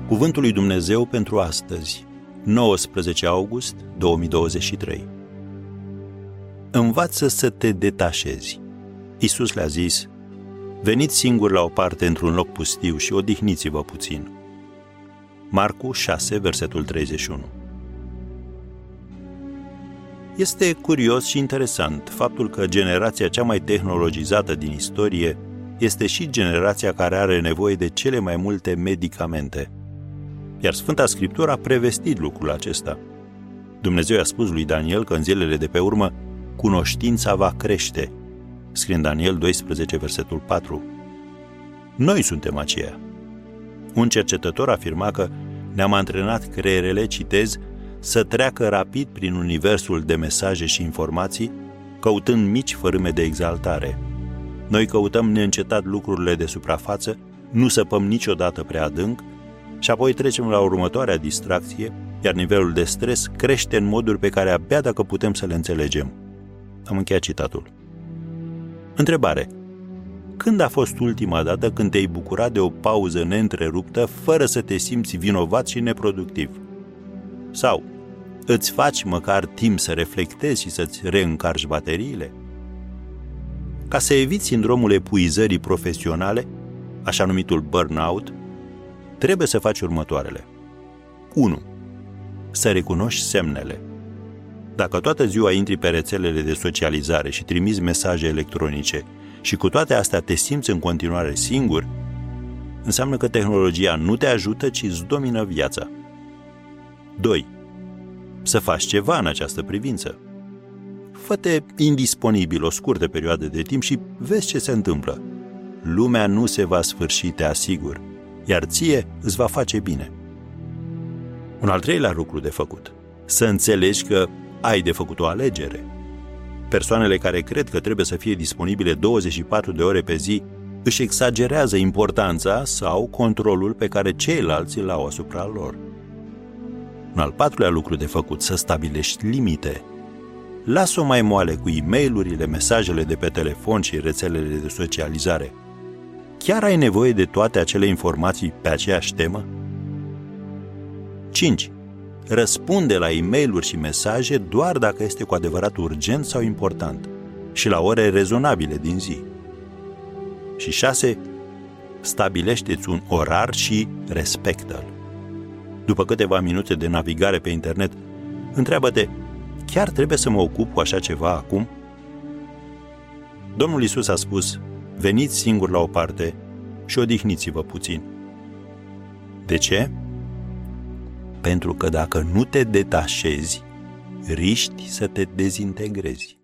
Cuvântul lui Dumnezeu pentru astăzi, 19 august 2023. Învață să te detașezi. Iisus le-a zis: veniți singuri la o parte într-un loc pustiu și odihniți-vă puțin. Marcu 6, versetul 31. Este curios și interesant faptul că generația cea mai tehnologizată din istorie este și generația care are nevoie de cele mai multe medicamente. Iar Sfânta Scriptură a prevestit lucrul acesta. Dumnezeu i-a spus lui Daniel că în zilele de pe urmă cunoștința va crește. Scrie în Daniel 12, versetul 4. Noi suntem aceia. Un cercetător afirma că ne-am antrenat creierele, citez, să treacă rapid prin universul de mesaje și informații, căutând mici fărâme de exaltare. Noi căutăm neîncetat lucrurile de suprafață, nu săpăm niciodată prea adânc și apoi trecem la următoarea distracție, iar nivelul de stres crește în moduri pe care abia dacă putem să le înțelegem. Am încheiat citatul. Întrebare. Când a fost ultima dată când te-ai bucurat de o pauză neîntreruptă fără să te simți vinovat și neproductiv? Sau îți faci măcar timp să reflectezi și să-ți reîncarci bateriile? Ca să eviți sindromul epuizării profesionale, așa numitul burnout, trebuie să faci următoarele. 1. Să recunoști semnele. Dacă toată ziua intri pe rețelele de socializare și trimiți mesaje electronice și cu toate astea te simți în continuare singur, înseamnă că tehnologia nu te ajută, ci îți domină viața. 2. Să faci ceva în această privință. Fă-te indisponibil o scurtă perioadă de timp și vezi ce se întâmplă. Lumea nu se va sfârși, te asigur, iar ție îți va face bine. Un al treilea lucru de făcut. Să înțelegi că ai de făcut o alegere. Persoanele care cred că trebuie să fie disponibile 24 de ore pe zi își exagerează importanța sau controlul pe care ceilalți îl au asupra lor. Un al patrulea lucru de făcut, să stabilești limite. Lasă-o mai moale cu e-mail-urile, mesajele de pe telefon și rețelele de socializare. Chiar ai nevoie de toate acele informații pe aceeași temă? 5. Răspunde la e-mail-uri și mesaje doar dacă este cu adevărat urgent sau important și la ore rezonabile din zi. Și 6. Stabilește-ți un orar și respectă-l. După câteva minute de navigare pe internet, întreabă-te: chiar trebuie să mă ocup cu așa ceva acum? Domnul Iisus a spus: veniți singuri la o parte și odihniți-vă puțin. De ce? Pentru că dacă nu te detașezi, riști să te dezintegrezi.